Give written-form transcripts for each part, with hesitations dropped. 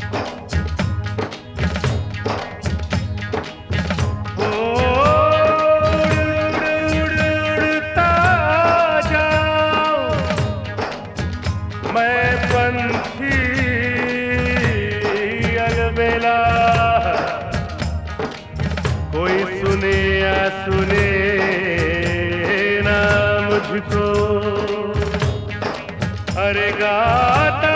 कोई सुने या सुने ना मुझको, अरे गाता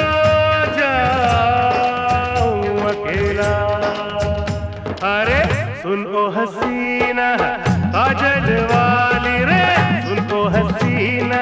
जाऊं अकेला। अरे सुन ओ हसीना काजल वाली रे, सुन ओ हसीना,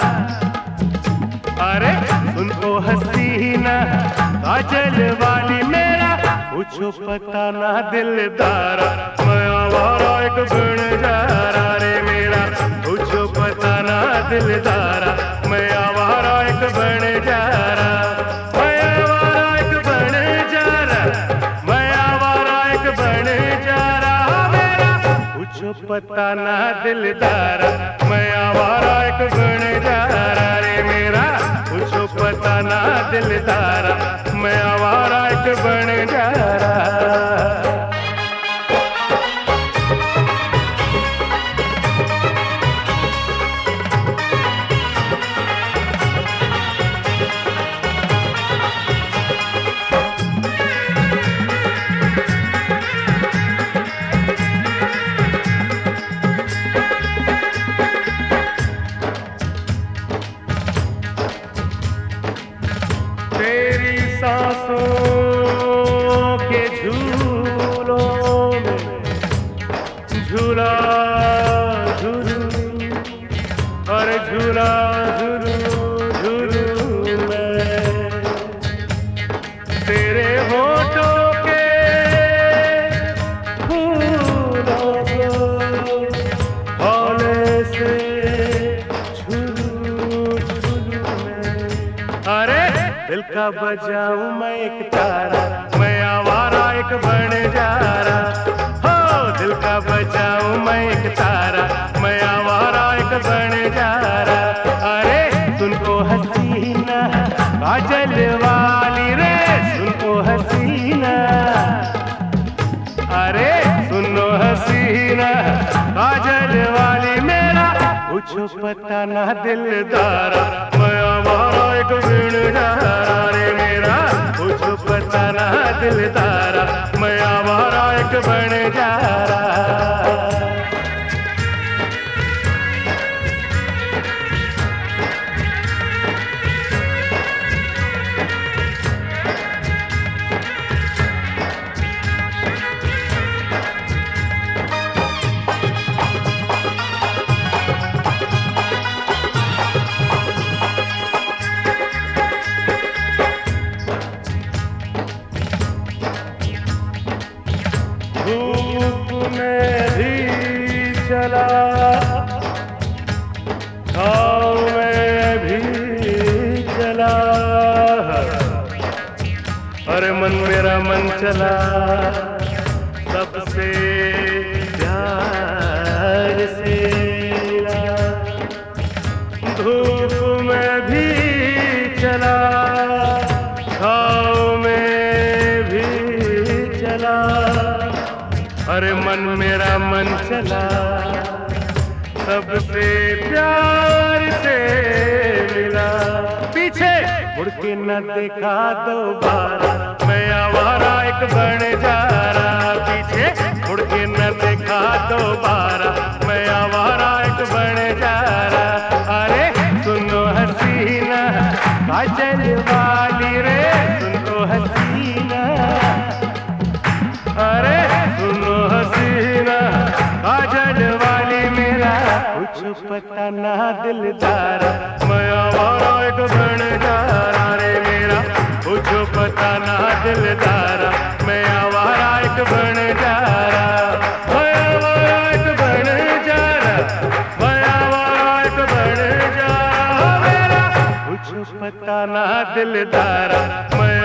अरे सुन ओ हसीना काजल वाली मेरा पूछो पता ना दिलदारा, मैं आवारा एक गुनजारा रे मेरा पूछो पता ना दिलदारा, मैं आवारा एक बनजारा, मैं आवारा एक बनजारा, मैं आवारा एक बनजारा मेरा पूछो पता ना दिलदारा, मैं आवारा एक बनजारा रे मेरा पूछो पता ना दिलदारा, मैं आवारा एक बनजारा। तेरी सांसों के झूलों में झूला झूलू, और झूला झूलू झूलू मैं, तेरे होठों के फूलों को हौले से झूलू झूलू मैं। अरे दिल का बजाऊं मैं एक तारा, मैं आवारा एक बनजारा, हो दिल का बजाऊं मैं एक तारा, मैं आवारा एक बनजारा। अरे सुन ओ हसीना काजल वाली रे, सुन ओ हसीना, अरे सुन ओ हसीना काजल वाली मेरा पूछो पता ना दिलदारा, मैं आवारा एक बनजारा रे मेरा पूछो पता ना दिलदारा, मैं आवारा एक बनजारा। धूप में भी चला, छाँव में भी चला, अरे मन मेरा मन चला सबसे प्यार से मिला। धूप में भी चला, छाँव में भी चला, अरे मन मेरा मन चला सबसे प्यार से मिला। पीछे मुड़ के न देखा दोबारा, मैं आवारा एक बनजारा, पीछे मुड़ के न देखा दोबारा, मैं आवारा एक बनजारा। अरे सुनो हसीना काजल वाली रे, सुनो हसीना, अरे सुनो हसीना काजल वाली मेरा कुछ पता ना दिलदारा, मैं आवारा एक बनजारा रे मेरा कुछ पता ना दिलदारा, मैं आवारा एक बनजारा, मैं आवारा एक बनजारा, मैं आवारा एक बनजारा मेरा कुछ पता ना दिलदारा, मैं